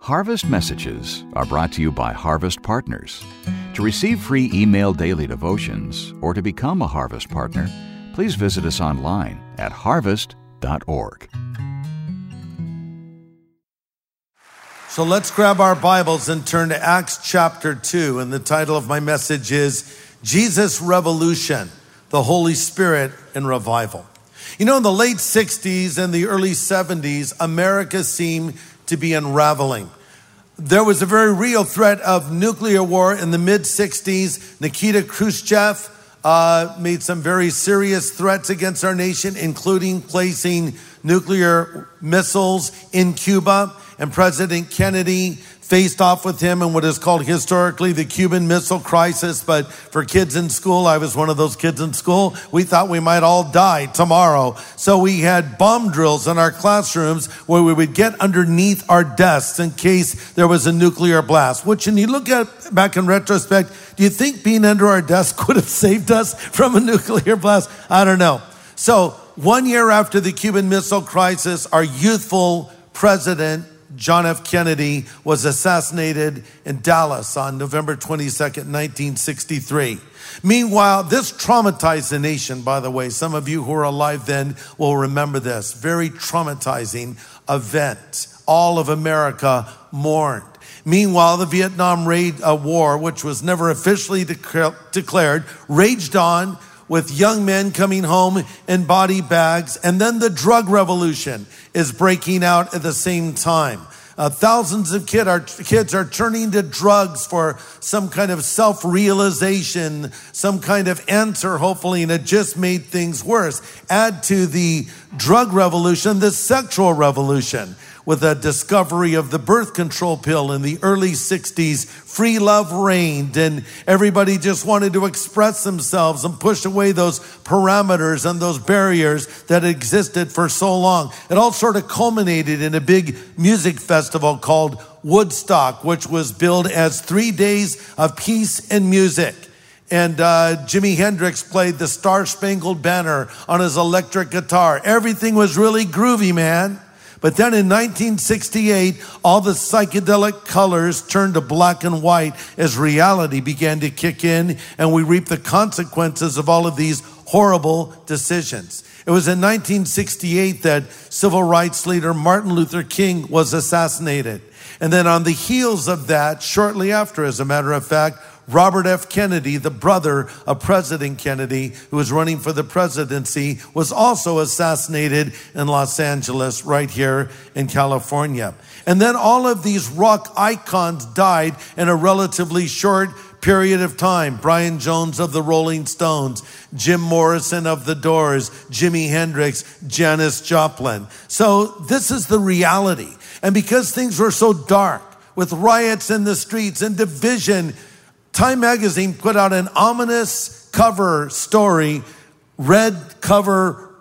Harvest Messages are brought to you by Harvest Partners. To receive free email daily devotions or to become a Harvest Partner, please visit us online at harvest.org. So let's grab our Bibles and turn to Acts chapter 2. And the title of my message is Jesus Revolution, the Holy Spirit in Revival. You know, in the late 60s and the early 70s, America seemed to be unraveling. There was a very real threat of nuclear war in the mid-60s. Nikita Khrushchev made some very serious threats against our nation, including placing nuclear missiles in Cuba. And President Kennedy faced off with him in what is called historically the Cuban Missile Crisis. But for kids in school, I was one of those kids in school, we thought we might all die tomorrow. So we had bomb drills in our classrooms where we would get underneath our desks in case there was a nuclear blast, which when you look at back in retrospect, do you think being under our desk could have saved us from a nuclear blast? I don't know. So 1 year after the Cuban Missile Crisis, our youthful president, John F. Kennedy, was assassinated in Dallas on November 22nd, 1963. Meanwhile, this traumatized the nation, by the way. Some of you who are alive then will remember this. Very traumatizing event. All of America mourned. Meanwhile, the Vietnam War, which was never officially declared, raged on, with young men coming home in body bags. And then the drug revolution is breaking out at the same time. Thousands of kids are turning to drugs for some kind of self-realization, some kind of answer, hopefully, and it just made things worse. Add to the drug revolution, the sexual revolution, with the discovery of the birth control pill in the early 60s. Free love reigned and everybody just wanted to express themselves and push away those parameters and those barriers that existed for so long. It all sort of culminated in a big music festival called Woodstock, which was billed as 3 days of peace and music. And Jimi Hendrix played the Star-Spangled Banner on his electric guitar. Everything was really groovy, man. But then in 1968, all the psychedelic colors turned to black and white as reality began to kick in, and we reaped the consequences of all of these horrible decisions. It was in 1968 that civil rights leader Martin Luther King was assassinated. And then on the heels of that, shortly after, as a matter of fact, Robert F. Kennedy, the brother of President Kennedy, who was running for the presidency, was also assassinated in Los Angeles, right here in California. And then all of these rock icons died in a relatively short period of time. Brian Jones of the Rolling Stones, Jim Morrison of the Doors, Jimi Hendrix, Janis Joplin. So this is the reality. And because things were so dark, with riots in the streets and division, Time magazine put out an ominous cover story, black cover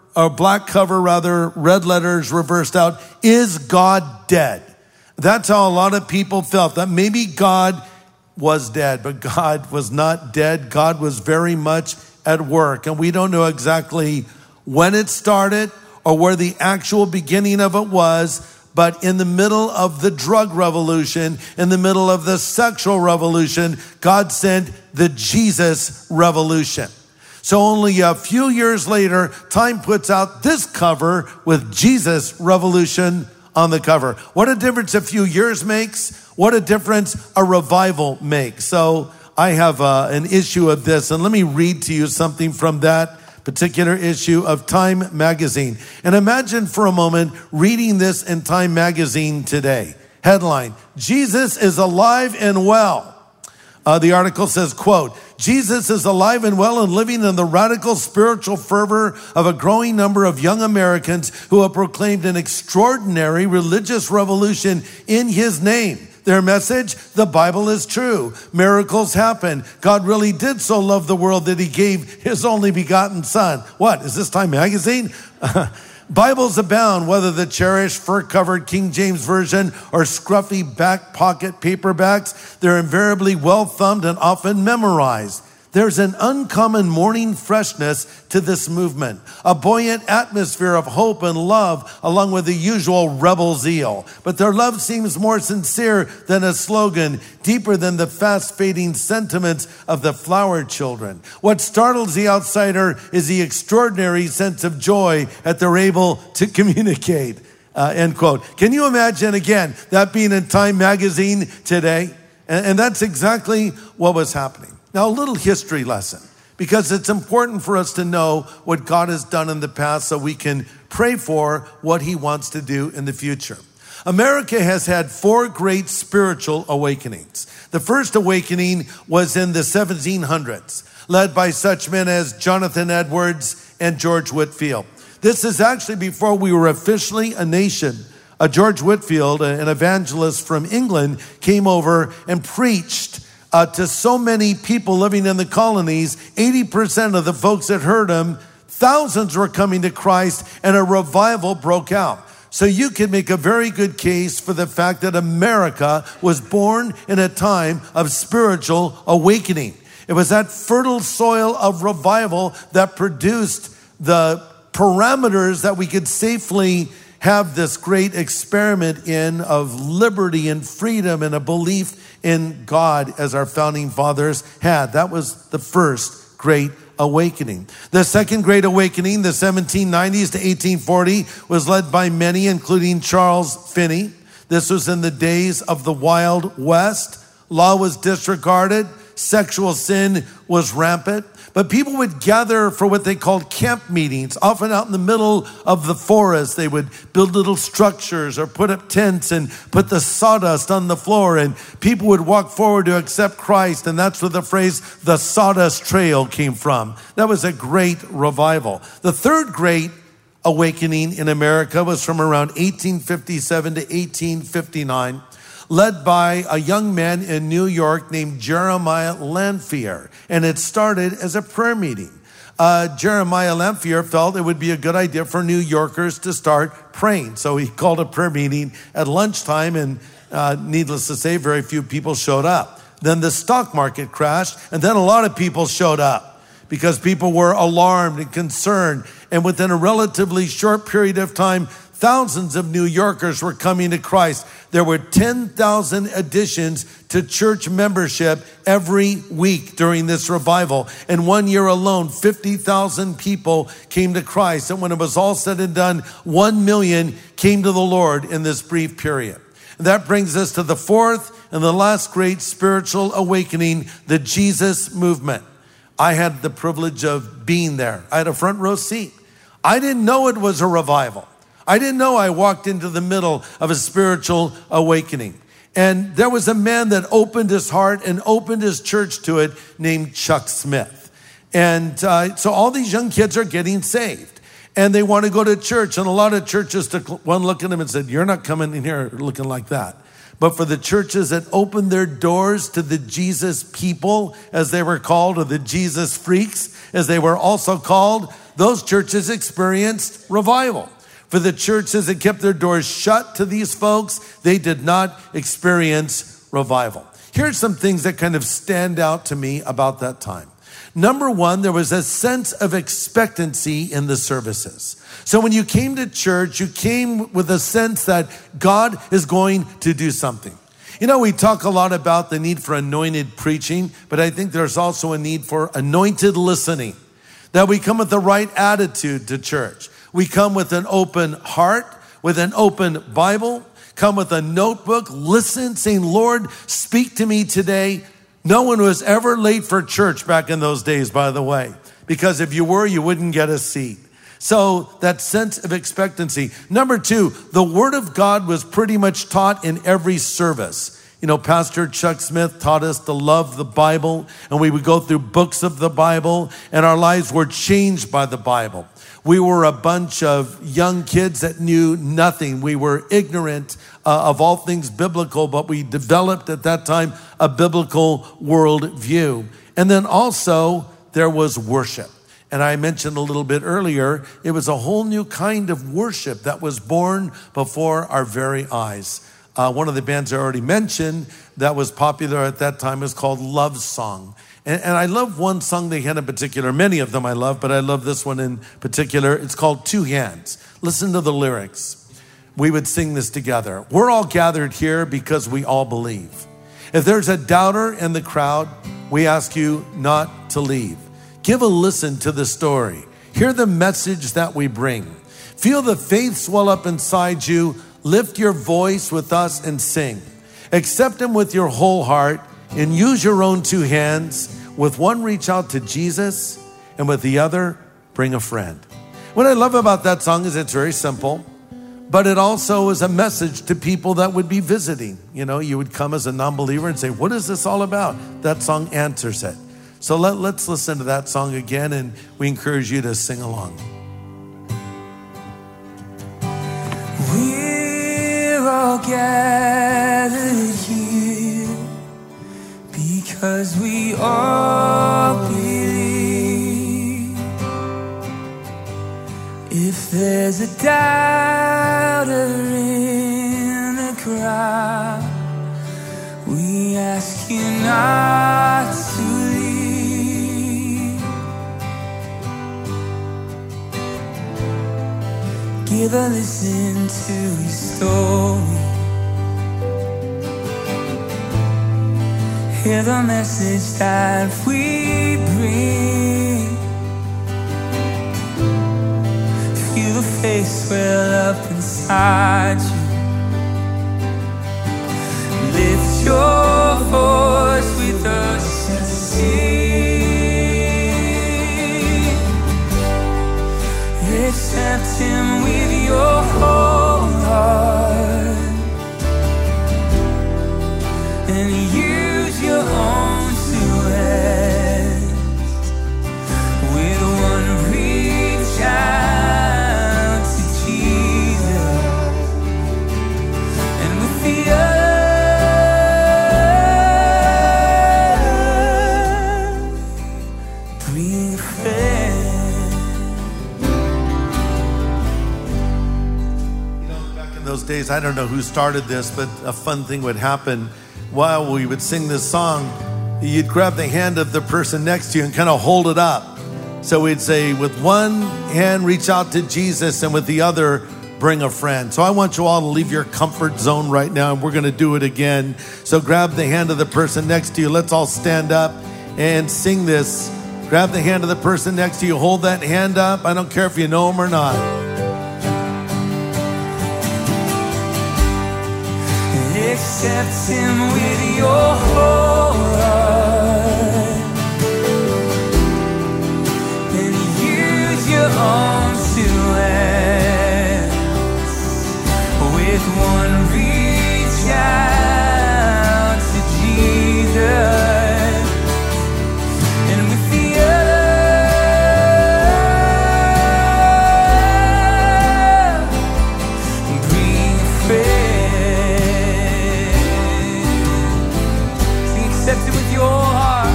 rather, red letters reversed out, "Is God dead?" That's how a lot of people felt, that maybe God was dead, but God was not dead. God was very much at work. And we don't know exactly when it started or where the actual beginning of it was. But in the middle of the drug revolution, in the middle of the sexual revolution, God sent the Jesus revolution. So only a few years later, Time puts out this cover with Jesus revolution on the cover. What a difference a few years makes. What a difference a revival makes. So I have an issue of this, and let me read to you something from that particular issue of Time magazine. And imagine for a moment reading this in Time magazine today. Headline, "Jesus is alive and well." The article says, quote, "Jesus is alive and well and living in the radical spiritual fervor of a growing number of young Americans who have proclaimed an extraordinary religious revolution in his name. Their message, the Bible is true. Miracles happen. God really did so love the world that he gave his only begotten son." What, is this Time magazine? Bibles abound, whether the cherished fur-covered King James Version or scruffy back pocket paperbacks. They're invariably well-thumbed and often memorized. There's an uncommon morning freshness to this movement, a buoyant atmosphere of hope and love, along with the usual rebel zeal. But their love seems more sincere than a slogan, deeper than the fast-fading sentiments of the flower children. What startles the outsider is the extraordinary sense of joy that they're able to communicate. End quote. Can you imagine, again, that being in Time magazine today? And that's exactly what was happening. Now, a little history lesson, because it's important for us to know what God has done in the past so we can pray for what he wants to do in the future. America has had 4 great spiritual awakenings. The first awakening was in the 1700s, led by such men as Jonathan Edwards and George Whitefield. This is actually before we were officially a nation. George Whitefield, an evangelist from England, came over and preached to so many people living in the colonies. 80% of the folks that heard him, thousands were coming to Christ, and a revival broke out. So you could make a very good case for the fact that America was born in a time of spiritual awakening. It was that fertile soil of revival that produced the parameters that we could safely have this great experiment in of liberty and freedom and a belief in God as our founding fathers had. That was the first great awakening. The second great awakening, the 1790s to 1840, was led by many, including Charles Finney. This was in the days of the Wild West. Law was disregarded. Sexual sin was rampant. But people would gather for what they called camp meetings, often out in the middle of the forest. They would build little structures or put up tents and put the sawdust on the floor, and people would walk forward to accept Christ. And that's where the phrase, the Sawdust Trail, came from. That was a great revival. The third great awakening in America was from around 1857 to 1859. Led by a young man in New York named Jeremiah Lanphier. And it started as a prayer meeting. Jeremiah Lanphier felt it would be a good idea for New Yorkers to start praying. So he called a prayer meeting at lunchtime, and needless to say, very few people showed up. Then the stock market crashed, and then a lot of people showed up because people were alarmed and concerned. And within a relatively short period of time, thousands of New Yorkers were coming to Christ. There were 10,000 additions to church membership every week during this revival. And 1 year alone, 50,000 people came to Christ. And when it was all said and done, 1 million came to the Lord in this brief period. And that brings us to the fourth and the last great spiritual awakening, the Jesus movement. I had the privilege of being there. I had a front row seat. I didn't know it was a revival. I didn't know I walked into the middle of a spiritual awakening. And there was a man that opened his heart and opened his church to it named Chuck Smith. And so all these young kids are getting saved. And they want to go to church. And a lot of churches took one look at him and said, "You're not coming in here looking like that." But for the churches that opened their doors to the Jesus people, as they were called, or the Jesus freaks, as they were also called, those churches experienced revival. For the churches that kept their doors shut to these folks, they did not experience revival. Here's some things that kind of stand out to me about that time. Number one, there was a sense of expectancy in the services. So when you came to church, you came with a sense that God is going to do something. You know, we talk a lot about the need for anointed preaching, but I think there's also a need for anointed listening. That we come with the right attitude to church. We come with an open heart, with an open Bible, come with a notebook, listen, saying, "Lord, speak to me today." No one was ever late for church back in those days, by the way, because if you were, you wouldn't get a seat. So that sense of expectancy. Number two, the Word of God was pretty much taught in every service. You know, Pastor Chuck Smith taught us to love the Bible, and we would go through books of the Bible, and our lives were changed by the Bible. We were a bunch of young kids that knew nothing. We were ignorant of all things biblical, but we developed at that time a biblical worldview. And then also there was worship. And I mentioned a little bit earlier, it was a whole new kind of worship that was born before our very eyes. One of the bands I already mentioned that was popular at that time was called Love Song. And I love one song they had in particular. Many of them I love, but I love this one in particular. It's called Two Hands. Listen to the lyrics. We would sing this together. We're all gathered here because we all believe. If there's a doubter in the crowd, we ask you not to leave. Give a listen to the story. Hear the message that we bring. Feel the faith swell up inside you. Lift your voice with us and sing. Accept him with your whole heart and use your own two hands. With one, reach out to Jesus, and with the other, bring a friend. What I love about that song is it's very simple, but it also is a message to people that would be visiting. You know, you would come as a non-believer and say, what is this all about? That song answers it. So let's listen to that song again, and we encourage you to sing along. We're all gathered here because we all believe. If there's a doubter in the crowd, we ask you not to leave. Give a listen to your story. Hear the message that we bring. Feel the faith swell up inside you. Lift your voice with us and sing. Accept him with your whole heart and use your own two hands. With one, reach out to Jesus, and with the other, bring a friend. You know, back in those days, I don't know who started this, but a fun thing would happen. While we would sing this song, you'd grab the hand of the person next to you and kind of hold it up. So we'd say, with one hand, reach out to Jesus, and with the other, bring a friend. So I want you all to leave your comfort zone right now, and we're going to do it again. So grab the hand of the person next to you. Let's all stand up and sing this. Grab the hand of the person next to you. Hold that hand up. I don't care if you know him or not. Accept him with your whole heart and use your own two hands. With one, reach out to Jesus, and with the other, bring a friend. Accept it with your heart.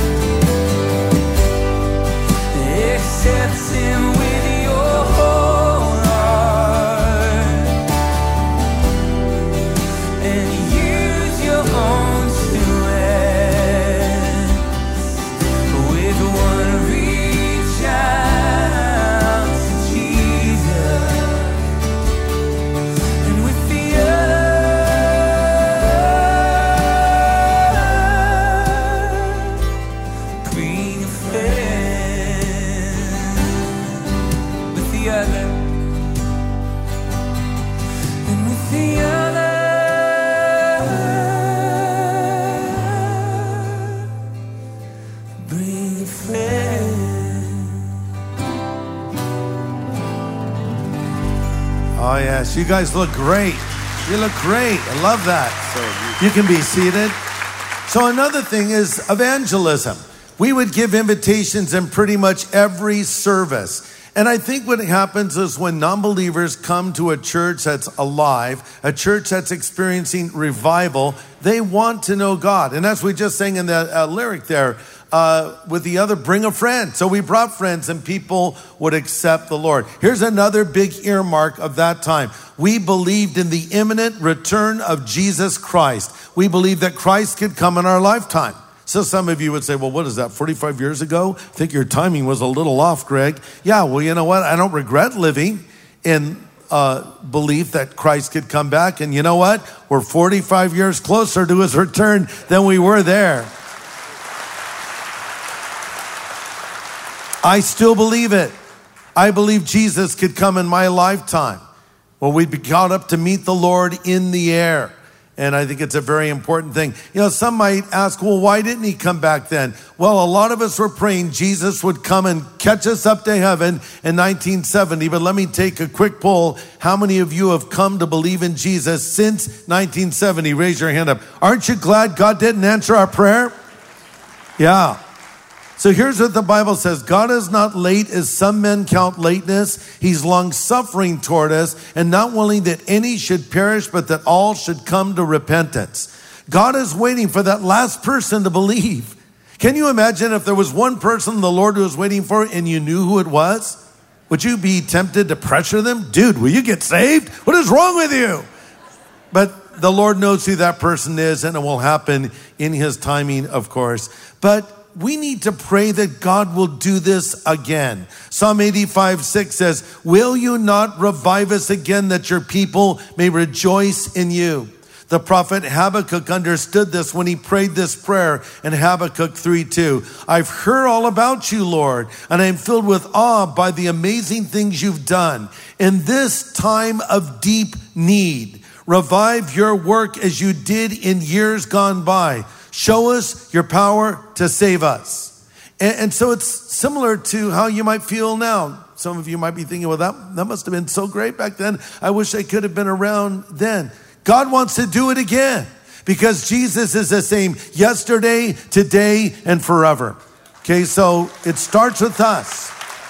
Accept him with your whole heart and use your own two hands. With one, reach out to Jesus, and with the bring a friend. With the other, and with the other, bring a friend. Oh, yes. You guys look great. You look great. I love that. You can be seated. So another thing is evangelism. We would give invitations in pretty much every service. And I think what happens is when non-believers come to a church that's alive, a church that's experiencing revival, they want to know God. And as we just sang in the lyric there, with the other, bring a friend. So we brought friends and people would accept the Lord. Here's another big earmark of that time. We believed in the imminent return of Jesus Christ. We believed that Christ could come in our lifetime. So some of you would say, well, what is that, 45 years ago? I think your timing was a little off, Greg. Yeah, well, you know what? I don't regret living in belief that Christ could come back. And you know what? We're 45 years closer to his return than we were there. I still believe it. I believe Jesus could come in my lifetime. Well, we'd be caught up to meet the Lord in the air. And I think it's a very important thing. You know, some might ask, well, why didn't he come back then? Well, a lot of us were praying Jesus would come and catch us up to heaven in 1970. But let me take a quick poll. How many of you have come to believe in Jesus since 1970? Raise your hand up. Aren't you glad God didn't answer our prayer? Yeah. So here's what the Bible says. God is not late as some men count lateness. He's long-suffering toward us and not willing that any should perish, but that all should come to repentance. God is waiting for that last person to believe. Can you imagine if there was one person the Lord was waiting for and you knew who it was? Would you be tempted to pressure them? Dude, will you get saved? What is wrong with you? But the Lord knows who that person is, and it will happen in his timing, of course. But we need to pray that God will do this again. Psalm 85:6 says, will you not revive us again that your people may rejoice in you? The prophet Habakkuk understood this when he prayed this prayer in Habakkuk 3:2. I've heard all about you, Lord, and I am filled with awe by the amazing things you've done. In this time of deep need, revive your work as you did in years gone by. Show us your power to save us. And so it's similar to how you might feel now. Some of you might be thinking, well, that must have been so great back then. I wish I could have been around then. God wants to do it again because Jesus is the same yesterday, today, and forever. Okay, so it starts with us.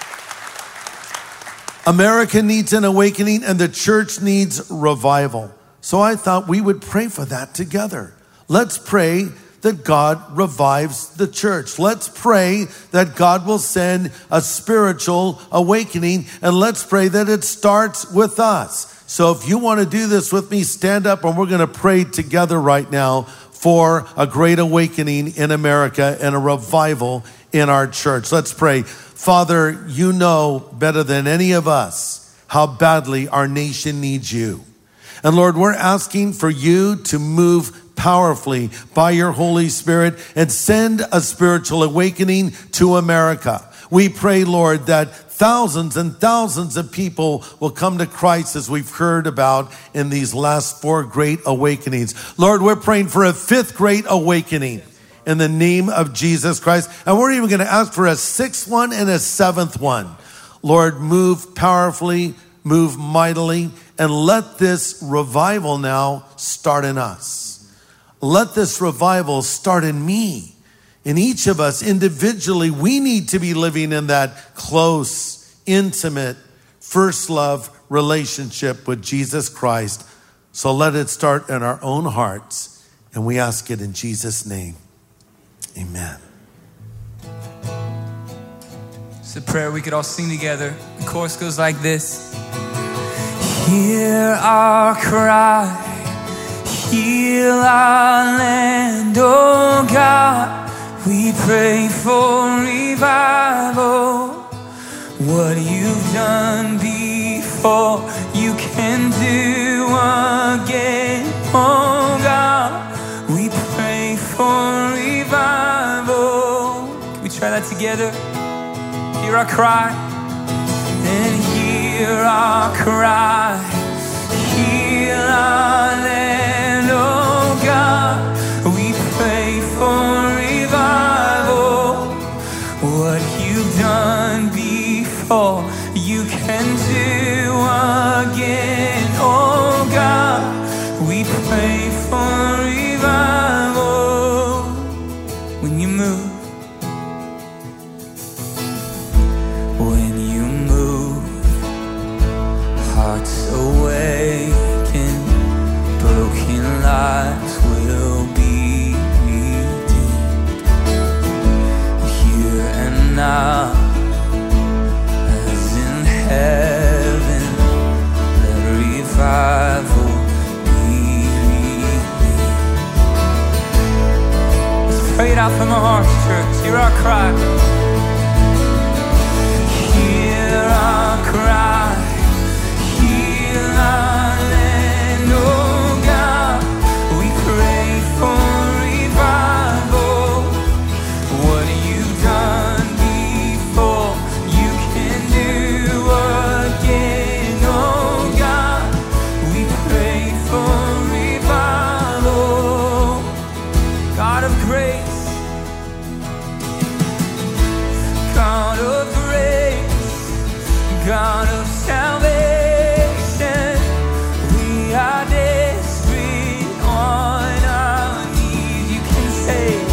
America needs an awakening and the church needs revival. So I thought we would pray for that together. Let's pray that God revives the church. Let's pray that God will send a spiritual awakening, and let's pray that it starts with us. So if you want to do this with me, stand up and we're going to pray together right now for a great awakening in America and a revival in our church. Let's pray. Father, you know better than any of us how badly our nation needs you. And Lord, we're asking for you to move powerfully by your Holy Spirit and send a spiritual awakening to America. We pray, Lord, that thousands and thousands of people will come to Christ as we've heard about in these last 4 great awakenings. Lord, we're praying for a 5th great awakening in the name of Jesus Christ. And we're even going to ask for a 6th one and a 7th one. Lord, move powerfully, move mightily, and let this revival now start in us. Let this revival start in me. In each of us individually, we need to be living in that close, intimate, first love relationship with Jesus Christ. So let it start in our own hearts. And we ask it in Jesus' name. Amen. It's a prayer we could all sing together. The chorus goes like this. Hear our cry. Heal our land, oh God, we pray for revival. What you've done before, you can do again, oh God, we pray for revival. Can we try that together? Hear our cry, and hear our cry. Heal our land, oh God, we pray for revival. What you've done before, you can do again, oh God, we pray for revival. When you move, hearts awaken, out from our hearts, church. Hear our cry. Hear our cry. Hear our land, oh God. We pray for revival. What you've done before, you can do again, oh God. We pray for revival. God of grace, God of grace, God of salvation, we are desperate on our knees. You can save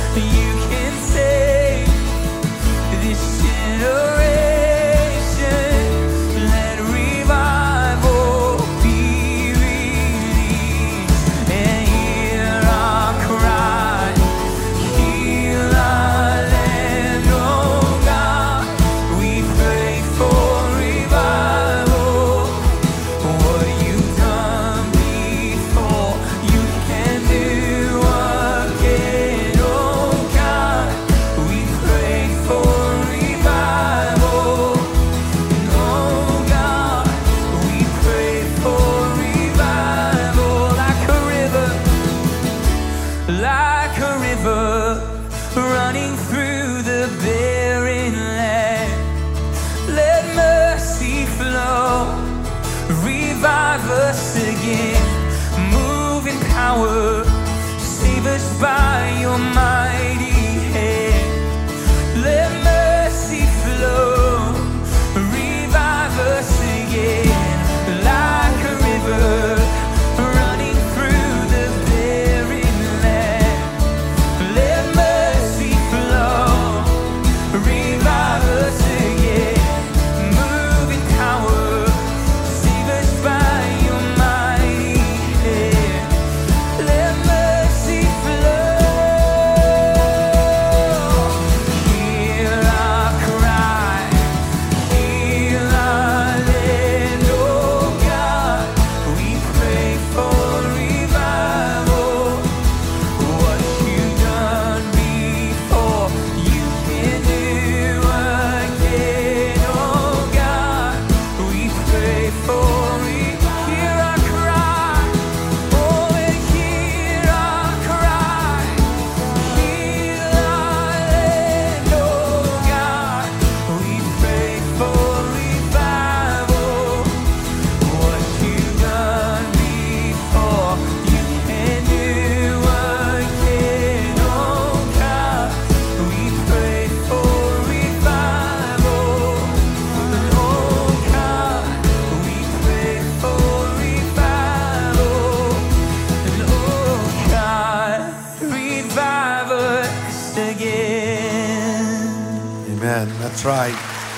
this generation. Let revival be released, and hear our cry. Heal our land, oh God. We pray for revival. What you've done before, you can do again, oh God. We pray for revival, oh God. We pray for revival, like a river running through the barren land. Let mercy flow, revive us again. Move in power, save us by your mighty hand. Let mercy flow, revive us again. Like a river running through the barren land. Let mercy flow, revive us again. Move in power, save us by your mighty hand. Let mercy flow. Hear our cry. Heal our land, oh God. We pray for revival. What you've done before, you can do again, oh God. We pray for hear our cry. Oh, and hear our cry. Heal our land, oh God. We pray for revival. What you've done before, you can do again, oh God. We pray for revival, oh God. We pray for revival, oh God. Revive us again. Amen. That's right.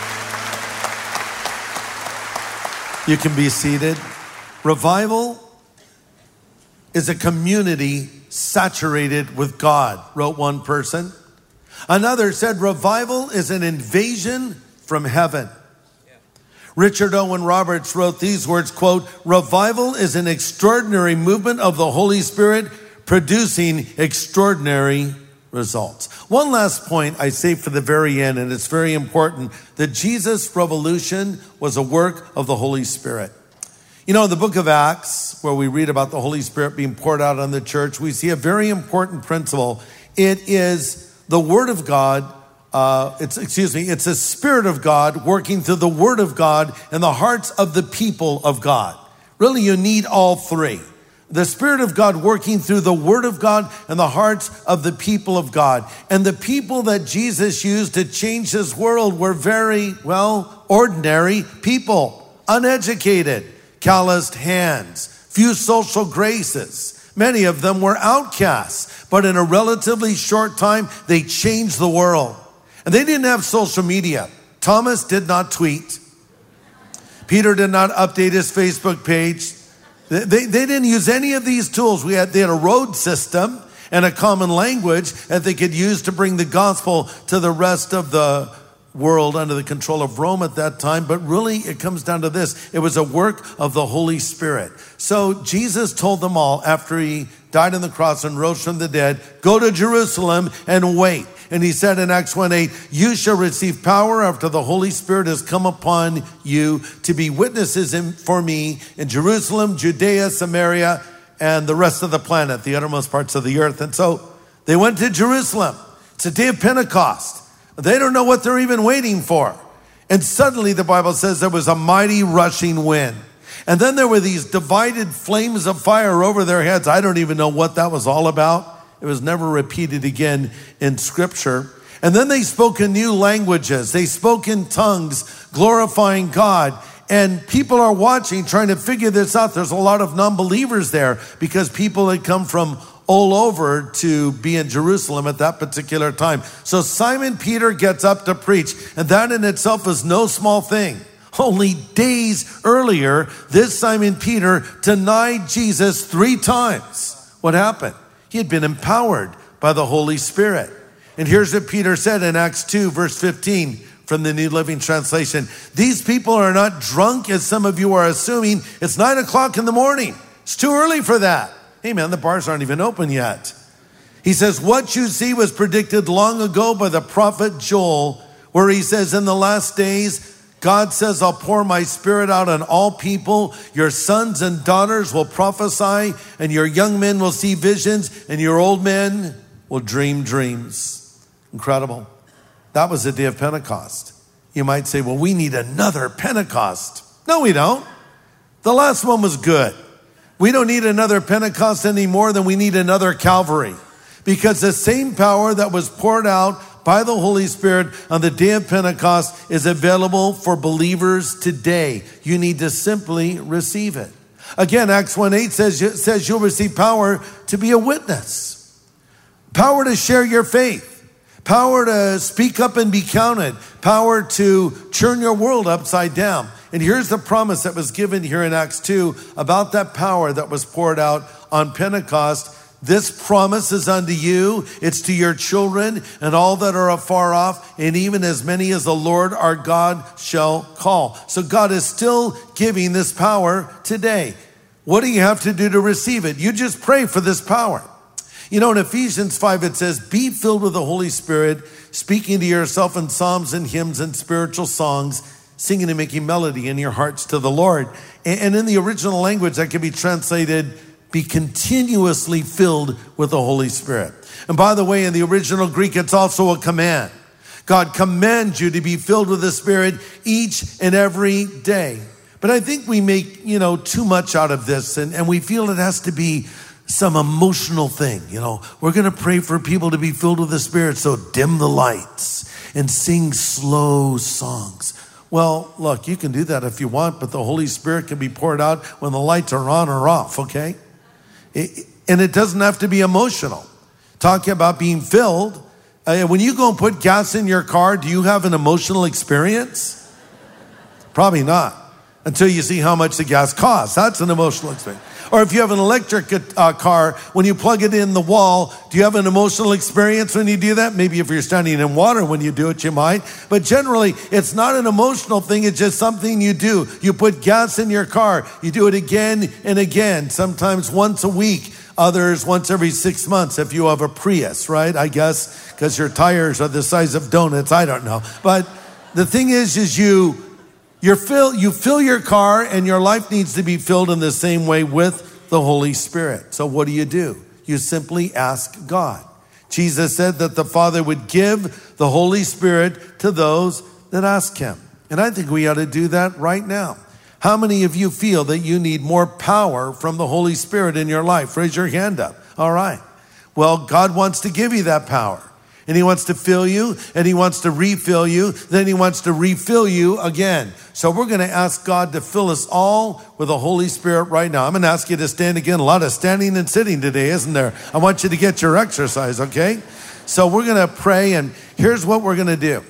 You can be seated. Revival is a community saturated with God, wrote one person. Another said revival is an invasion from heaven. Richard Owen Roberts wrote these words, quote, revival is an extraordinary movement of the Holy Spirit producing extraordinary results. One last point I say for the very end, and it's very important, that Jesus' revolution was a work of the Holy Spirit. You know, in the book of Acts, where we read about the Holy Spirit being poured out on the church, we see a very important principle. It is the Word of God. It's the Spirit of God working through the Word of God in the hearts of the people of God. Really, you need all three. The Spirit of God working through the Word of God and the hearts of the people of God. And the people that Jesus used to change this world were very, ordinary people, uneducated, calloused hands, few social graces. Many of them were outcasts, but in a relatively short time, they changed the world. And they didn't have social media. Thomas did not tweet. Peter did not update his Facebook page. They didn't use any of these tools. They had a road system and a common language that they could use to bring the gospel to the rest of the world under the control of Rome at that time. But really, it comes down to this. It was a work of the Holy Spirit. So Jesus told them all after he died on the cross and rose from the dead. Go to Jerusalem and wait. And he said in Acts 1:8, you shall receive power after the Holy Spirit has come upon you to be witnesses for me in Jerusalem, Judea, Samaria, and the rest of the planet, the uttermost parts of the earth. And so they went to Jerusalem. It's a day of Pentecost. They don't know what they're even waiting for. And suddenly the Bible says there was a mighty rushing wind. And then there were these divided flames of fire over their heads. I don't even know what that was all about. It was never repeated again in Scripture. And then they spoke in new languages. They spoke in tongues, glorifying God. And people are watching, trying to figure this out. There's a lot of non-believers there because people had come from all over to be in Jerusalem at that particular time. So Simon Peter gets up to preach, and that in itself is no small thing. Only days earlier, this Simon Peter denied Jesus 3 times. What happened? He had been empowered by the Holy Spirit. And here's what Peter said in Acts 2, verse 15 from the New Living Translation. These people are not drunk as some of you are assuming. It's 9 o'clock in the morning. It's too early for that. Hey man, the bars aren't even open yet. He says, what you see was predicted long ago by the prophet Joel, where he says, in the last days, God says, I'll pour my Spirit out on all people. Your sons and daughters will prophesy, and your young men will see visions, and your old men will dream dreams. Incredible. That was the day of Pentecost. You might say, well, we need another Pentecost. No, we don't. The last one was good. We don't need another Pentecost any more than we need another Calvary. Because the same power that was poured out by the Holy Spirit on the day of Pentecost is available for believers today. You need to simply receive it. Again, Acts 1:8 says you'll receive power to be a witness. Power to share your faith. Power to speak up and be counted. Power to turn your world upside down. And here's the promise that was given here in Acts 2 about that power that was poured out on Pentecost. This promise is unto you, it's to your children and all that are afar off, and even as many as the Lord our God shall call. So God is still giving this power today. What do you have to do to receive it? You just pray for this power. You know, in Ephesians 5, it says, be filled with the Holy Spirit, speaking to yourself in psalms and hymns and spiritual songs, singing and making melody in your hearts to the Lord. And in the original language, that can be translated, be continuously filled with the Holy Spirit. And by the way, in the original Greek, it's also a command. God commands you to be filled with the Spirit each and every day. But I think we make, too much out of this, and we feel it has to be some emotional thing. We're going to pray for people to be filled with the Spirit, so dim the lights and sing slow songs. Well, look, you can do that if you want, but the Holy Spirit can be poured out when the lights are on or off, okay? And it doesn't have to be emotional. Talking about being filled, when you go and put gas in your car, do you have an emotional experience? Probably not, until you see how much the gas costs. That's an emotional experience. Or if you have an electric car, when you plug it in the wall, do you have an emotional experience when you do that? Maybe if you're standing in water when you do it, you might. But generally, it's not an emotional thing. It's just something you do. You put gas in your car. You do it again and again, sometimes once a week, others once every 6 months if you have a Prius, right? I guess because your tires are the size of donuts. I don't know. But the thing is you fill your car, and your life needs to be filled in the same way with the Holy Spirit. So what do? You simply ask God. Jesus said that the Father would give the Holy Spirit to those that ask him. And I think we ought to do that right now. How many of you feel that you need more power from the Holy Spirit in your life? Raise your hand up. All right. Well, God wants to give you that power. And he wants to fill you, and he wants to refill you, then he wants to refill you again. So we're going to ask God to fill us all with the Holy Spirit right now. I'm going to ask you to stand again. A lot of standing and sitting today, isn't there? I want you to get your exercise, okay? So we're going to pray, and here's what we're going to do.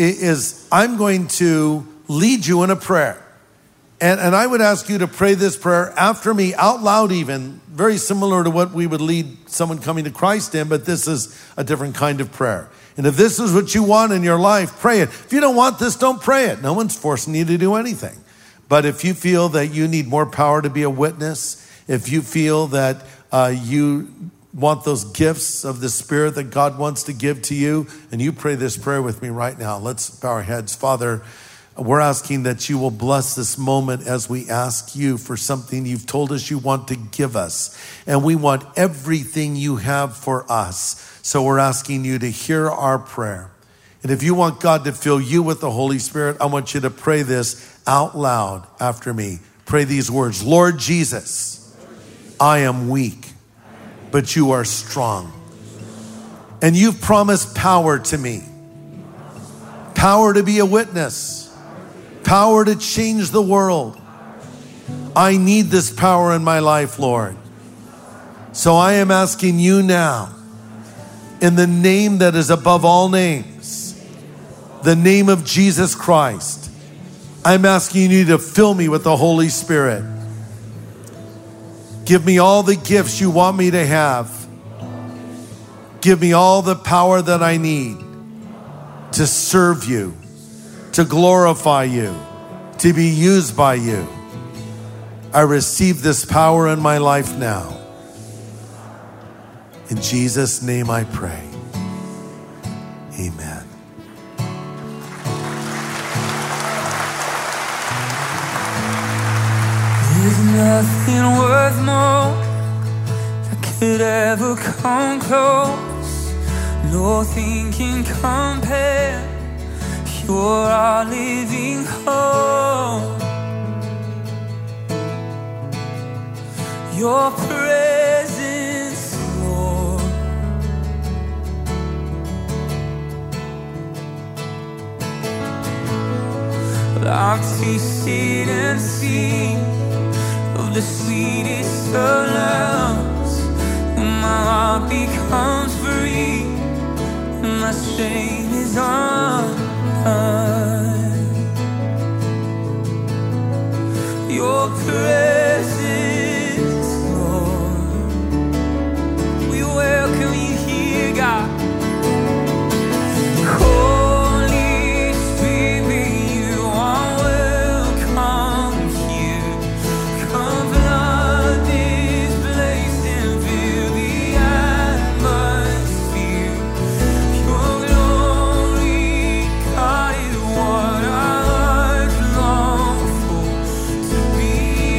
I'm going to lead you in a prayer. And I would ask you to pray this prayer after me, out loud even, very similar to what we would lead someone coming to Christ in, but this is a different kind of prayer. And if this is what you want in your life, pray it. If you don't want this, don't pray it. No one's forcing you to do anything. But if you feel that you need more power to be a witness, if you feel that you want those gifts of the Spirit that God wants to give to you, and you pray this prayer with me right now. Let's bow our heads. Father, we're asking that you will bless this moment as we ask you for something you've told us you want to give us. And we want everything you have for us. So we're asking you to hear our prayer. And if you want God to fill you with the Holy Spirit, I want you to pray this out loud after me. Pray these words. Lord Jesus, I am weak, but you are strong. And you've promised power to me. Power to be a witness. Power to change the world. I need this power in my life, Lord. So I am asking you now, in the name that is above all names, the name of Jesus Christ, I'm asking you to fill me with the Holy Spirit. Give me all the gifts you want me to have. Give me all the power that I need to serve you, to glorify you, to be used by you. I receive this power in my life now. In Jesus' name I pray. Amen. There's nothing worth more that could ever come close. Nothing can compare. You're our living hope. Your presence, Lord. I've tasted and seen of the sweetest of loves. When my heart becomes free, and my shame is undone. Your presence, Lord. We welcome you here, God. Holy Spirit, you are welcome here. Come flood this place and fill the atmosphere. Your glory, God, is what our hearts long for. To be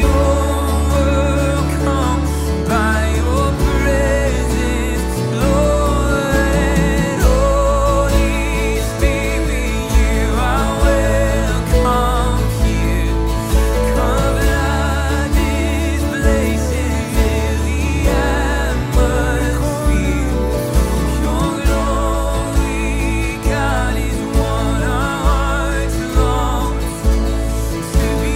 overcome by your presence, Lord. Holy Spirit, you are welcome here. Come flood this place and fill the atmosphere. Your glory, God, is what our hearts long for. To be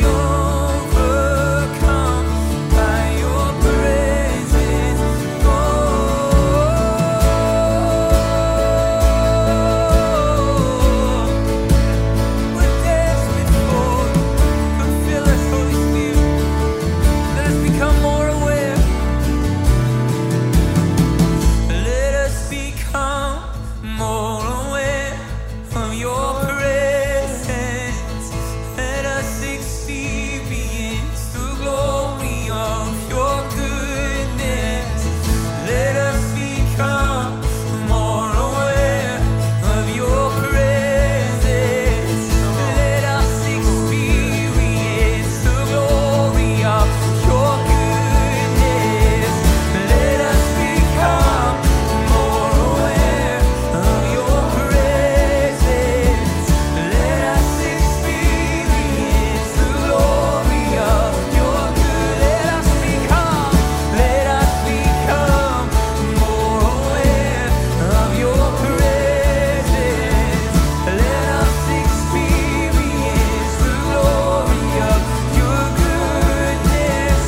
overcome by your presence, Lord. We're desperate for you. Come fill us, Holy Spirit. Let us become more aware. Let us become more aware of your presence. Let us experience the glory of your goodness. Let us become more aware of your presence. Let us experience the glory of your goodness. Let us become more aware of your presence. Let us experience the glory of your good. Let us become more aware of your presence. Let us experience the glory of your goodness,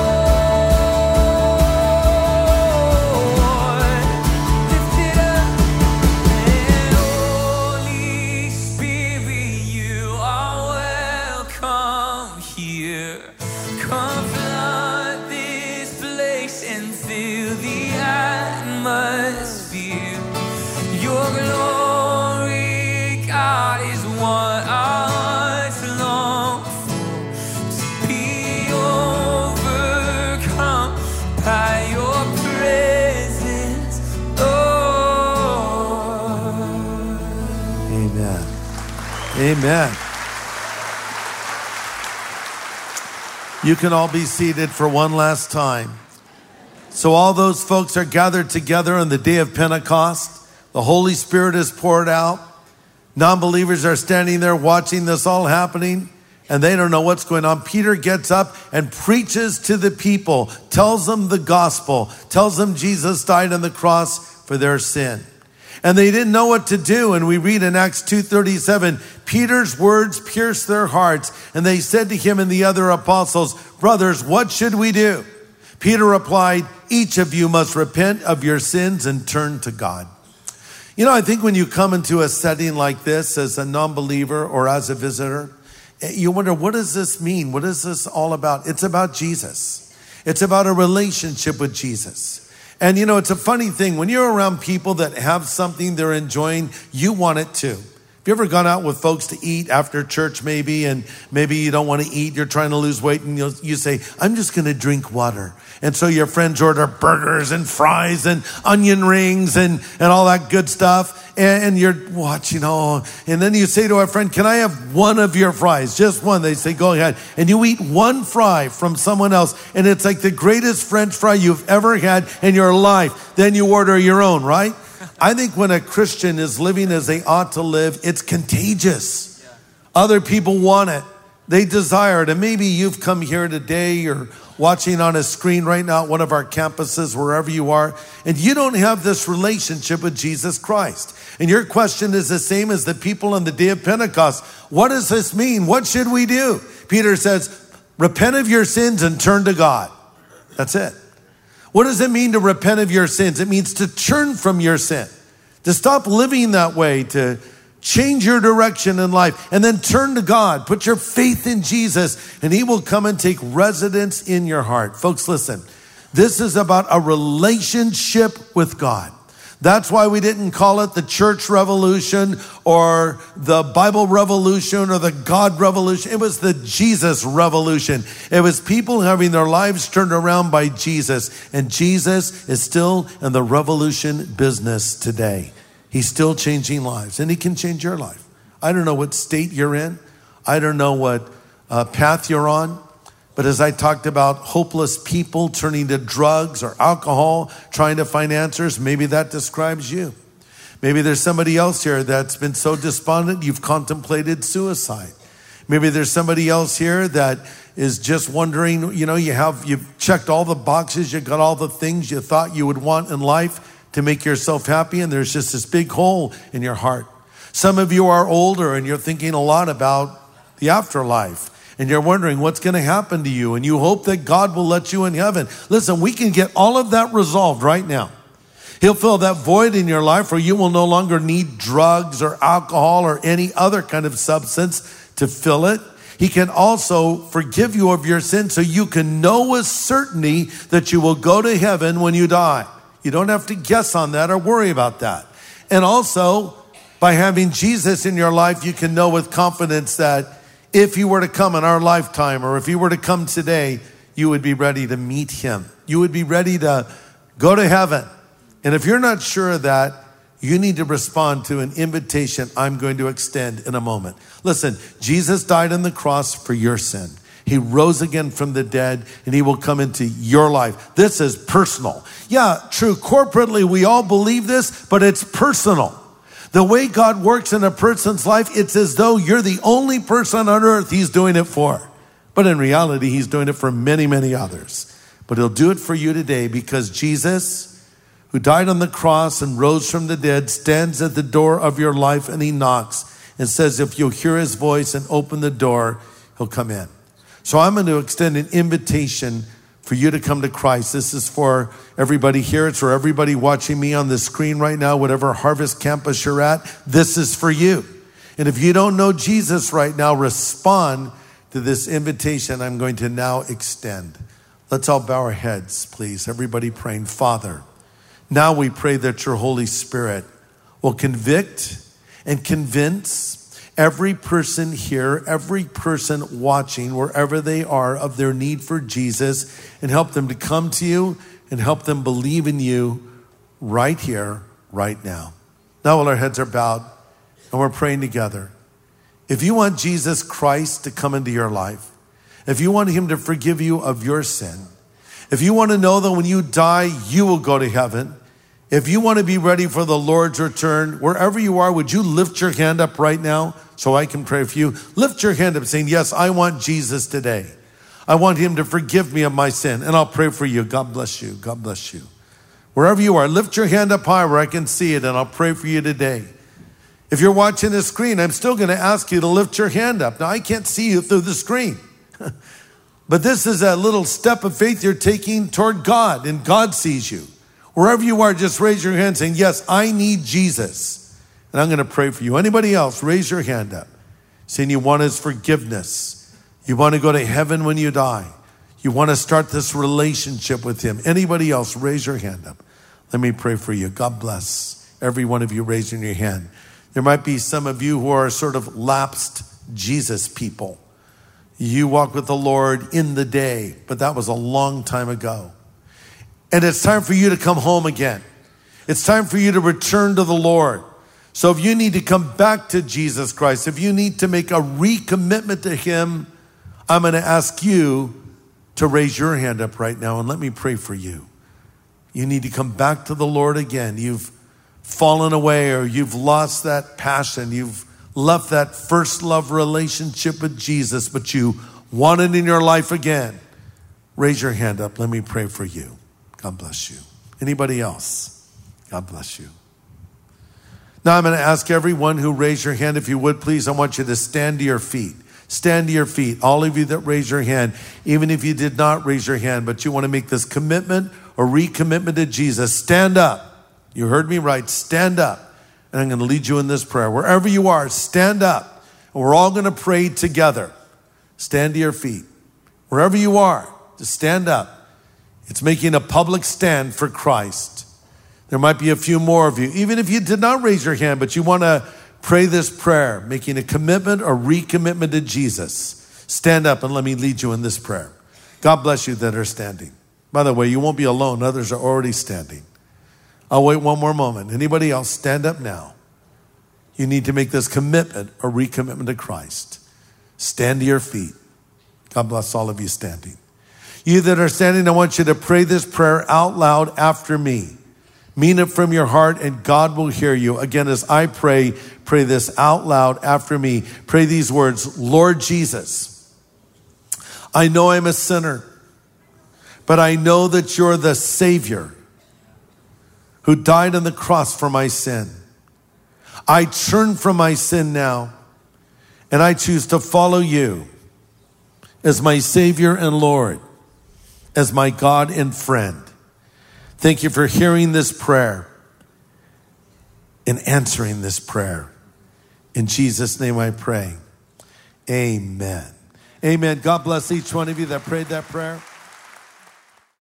Lord. Lift it up. And Holy Spirit, you are welcome here. Come flood this place and fill the atmosphere. Your glory, God, is what our hearts long for. To be overcome by Amen. You can all be seated for one last time. So all those folks are gathered together on the day of Pentecost. The Holy Spirit is poured out. Non-believers are standing there watching this all happening, and they don't know what's going on. Peter gets up and preaches to the people, tells them the gospel, tells them Jesus died on the cross for their sin. And they didn't know what to do. And we read in Acts 2:37, Peter's words pierced their hearts. And they said to him and the other apostles, brothers, what should we do? Peter replied, each of you must repent of your sins and turn to God. You know, I think when you come into a setting like this as a non-believer or as a visitor, you wonder, what does this mean? What is this all about? It's about Jesus. It's about a relationship with Jesus. And you know, it's a funny thing. When you're around people that have something they're enjoying, you want it too. Have you ever gone out with folks to eat after church maybe, and maybe you don't want to eat, you're trying to lose weight, and you say, I'm just going to drink water. And so your friends order burgers and fries and onion rings and all that good stuff. And you're watching, and then you say to a friend, can I have one of your fries? Just one. They say, go ahead. And you eat one fry from someone else, and it's like the greatest French fry you've ever had in your life. Then you order your own, right? I think when a Christian is living as they ought to live, it's contagious. Other people want it. They desire it. And maybe you've come here today or watching on a screen right now at one of our campuses, wherever you are, and you don't have this relationship with Jesus Christ. And your question is the same as the people on the day of Pentecost. What does this mean? What should we do? Peter says, repent of your sins and turn to God. That's it. What does it mean to repent of your sins? It means to turn from your sin, to stop living that way, to change your direction in life, and then turn to God. Put your faith in Jesus, and he will come and take residence in your heart. Folks, listen, this is about a relationship with God. That's why we didn't call it the church revolution or the Bible revolution or the God revolution. It was the Jesus revolution. It was people having their lives turned around by Jesus. And Jesus is still in the revolution business today. He's still changing lives, and he can change your life. I don't know what state you're in. I don't know what path you're on. But as I talked about hopeless people turning to drugs or alcohol, trying to find answers, maybe that describes you. Maybe there's somebody else here that's been so despondent, you've contemplated suicide. Maybe there's somebody else here that is just wondering, you've checked all the boxes, you got all the things you thought you would want in life to make yourself happy, and there's just this big hole in your heart. Some of you are older and you're thinking a lot about the afterlife. And you're wondering what's going to happen to you. And you hope that God will let you in heaven. Listen, we can get all of that resolved right now. He'll fill that void in your life where you will no longer need drugs or alcohol or any other kind of substance to fill it. He can also forgive you of your sins so you can know with certainty that you will go to heaven when you die. You don't have to guess on that or worry about that. And also, by having Jesus in your life, you can know with confidence that if he were to come in our lifetime, or if he were to come today, you would be ready to meet him. You would be ready to go to heaven. And if you're not sure of that, you need to respond to an invitation I'm going to extend in a moment. Listen, Jesus died on the cross for your sin. He rose again from the dead, and he will come into your life. This is personal. Yeah, true. Corporately, we all believe this, but it's personal. The way God works in a person's life, it's as though you're the only person on earth he's doing it for. But in reality, he's doing it for many, many others. But he'll do it for you today because Jesus, who died on the cross and rose from the dead, stands at the door of your life and he knocks and says, if you'll hear his voice and open the door, he'll come in. So I'm going to extend an invitation for you to come to Christ. This is for everybody here. It's for everybody watching me on the screen right now, whatever Harvest Campus you're at. This is for you. And if you don't know Jesus right now, respond to this invitation I'm going to now extend. Let's all bow our heads, please. Everybody praying. Father, now we pray that your Holy Spirit will convict and convince every person here, every person watching, wherever they are, of their need for Jesus, and help them to come to you and help them believe in you right here, right now. Now while our heads are bowed and we're praying together, If you want Jesus Christ to come into your life, if you want him to forgive you of your sin, if you want to know that when you die, you will go to heaven, if you want to be ready for the Lord's return, wherever you are, would you lift your hand up right now so I can pray for you? Lift your hand up saying, yes, I want Jesus today. I want him to forgive me of my sin, and I'll pray for you. God bless you. God bless you. Wherever you are, lift your hand up high where I can see it, and I'll pray for you today. If you're watching the screen, I'm still going to ask you to lift your hand up. Now, I can't see you through the screen. But this is a little step of faith you're taking toward God, and God sees you. Wherever you are, just raise your hand saying, yes, I need Jesus. And I'm going to pray for you. Anybody else, raise your hand up. Saying you want his forgiveness. You want to go to heaven when you die. You want to start this relationship with him. Anybody else, raise your hand up. Let me pray for you. God bless every one of you raising your hand. There might be some of you who are sort of lapsed Jesus people. You walk with the Lord in the day, but that was a long time ago. And it's time for you to come home again. It's time for you to return to the Lord. So if you need to come back to Jesus Christ, if you need to make a recommitment to him, I'm going to ask you to raise your hand up right now and let me pray for you. You need to come back to the Lord again. You've fallen away or you've lost that passion. You've left that first love relationship with Jesus, but you want it in your life again. Raise your hand up. Let me pray for you. God bless you. Anybody else? God bless you. Now I'm going to ask everyone who raised your hand, if you would, please, I want you to stand to your feet. Stand to your feet. All of you that raised your hand, even if you did not raise your hand, but you want to make this commitment or recommitment to Jesus, stand up. You heard me right. Stand up. And I'm going to lead you in this prayer. Wherever you are, stand up. And we're all going to pray together. Stand to your feet. Wherever you are, just stand up. It's making a public stand for Christ. There might be a few more of you, even if you did not raise your hand, but you want to pray this prayer, making a commitment or recommitment to Jesus. Stand up and let me lead you in this prayer. God bless you that are standing. By the way, you won't be alone. Others are already standing. I'll wait one more moment. Anybody else, stand up now. You need to make this commitment or recommitment to Christ. Stand to your feet. God bless all of you standing. You that are standing, I want you to pray this prayer out loud after me. Mean it from your heart and God will hear you. Again, as I pray this out loud after me. Pray these words. Lord Jesus, I know I'm a sinner, but I know that you're the Savior who died on the cross for my sin. I turn from my sin now, and I choose to follow you as my Savior and Lord, as my God and friend. Thank you for hearing this prayer and answering this prayer. In Jesus' name I pray. Amen. Amen. God bless each one of you that prayed that prayer.